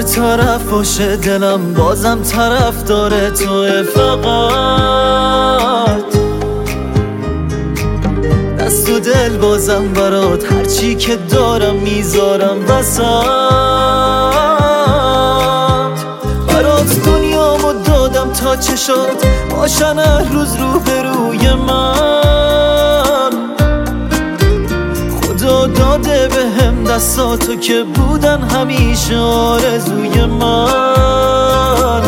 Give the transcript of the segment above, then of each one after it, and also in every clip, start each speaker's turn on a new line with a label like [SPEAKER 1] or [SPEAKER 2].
[SPEAKER 1] هر طرف باشه دلم بازم طرف داره توه فقط دست و دل بازم برات هرچی که دارم میذارم وسط برات دنیامو دادم تا چشات باشن هر روز روبروی من خدا داده بهم دستاتو که بودن همیشه آرزوی من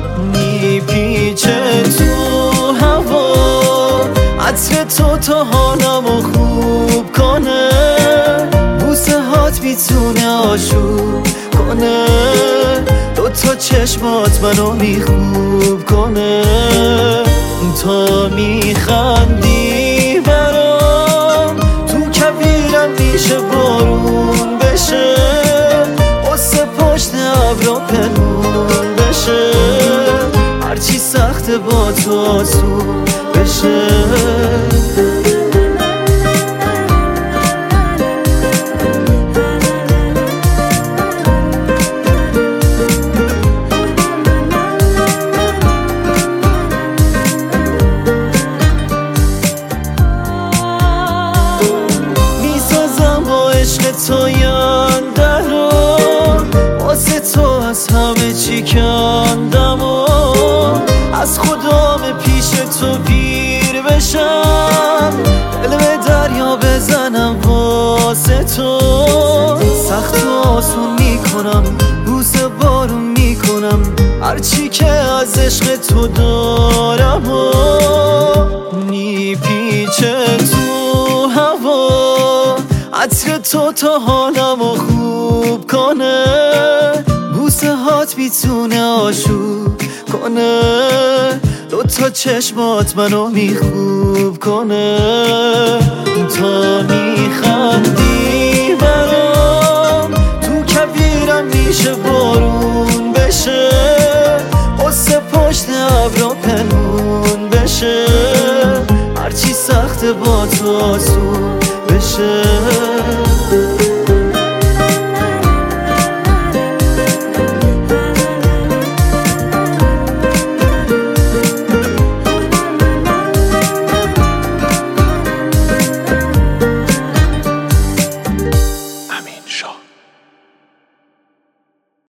[SPEAKER 1] میپیچه تو هوا عطر تو تا حالمو خوب کنه بوسه هات میتونه آشوب کنه دوتا چشمات منو میخوب کنه تا میخندی برام تو کویرم میشه بارون بشه قصه پشت ابرا پنهون بشه هرچی سخته با تو آسون بشه عشق تو ینده رو واسه تو از همه چی کندم و از خودم پیش تو پیر بشم دل به دریا بزنم واسه تو سخت و آسون میکنم بوسه بارون میکنم هرچی که از عشق تو دارم و میپیچه تو هوا عطر تو تا حالمو خوب کنه بوسه هات میتونه آشوب کنه دوتا چشمات منو میخوب کنه تا میخندی برام تو کویرم میشه بارون بشه قصه پشت ابرا پنهون بشه هرچی سخته با تو آسون بشه
[SPEAKER 2] امین شاه.